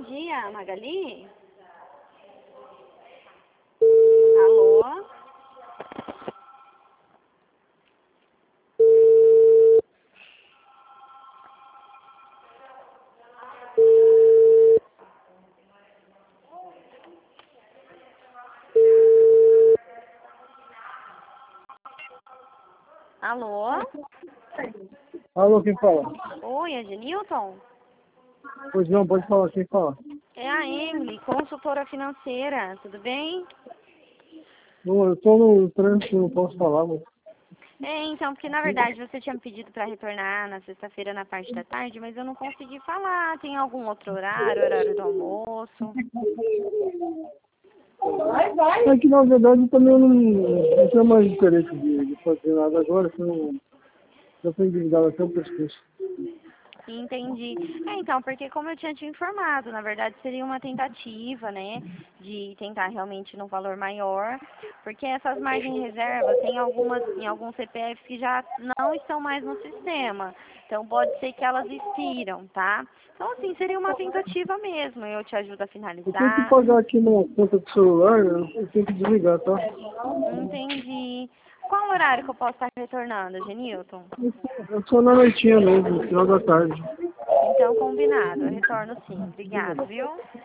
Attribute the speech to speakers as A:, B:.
A: dia, Magali? Alô? Alô?
B: Alô, quem fala?
A: Oi, é Genilton?
B: Pois não, pode falar, quem fala?
A: É a Emily, consultora financeira, tudo bem?
B: Não, eu tô no trânsito, não posso falar, mas...
A: Então, porque na verdade você tinha me pedido para retornar na sexta-feira na parte da tarde, mas eu não consegui falar. Tem algum outro horário, horário do almoço?
B: É que, na verdade, eu também não tenho mais interesse de fazer nada agora, que eu não... Eu tô endividado até o pescoço.
A: Entendi. Então, porque como eu tinha te informado, na verdade seria uma tentativa, né, de tentar realmente num valor maior, porque essas margens de reserva tem em alguns CPFs que já não estão mais no sistema. Então pode ser que elas expiram, tá? Então assim, seria uma tentativa mesmo. Eu te ajudo a
B: Eu tenho que
A: finalizar.
B: pagar aqui na conta do celular, eu tenho que desligar, tá?
A: Entendi. Qual horário que eu posso estar retornando, Genilton?
B: Eu sou na noitinha mesmo, no final da tarde.
A: Então, combinado. Eu retorno sim. Obrigado, viu?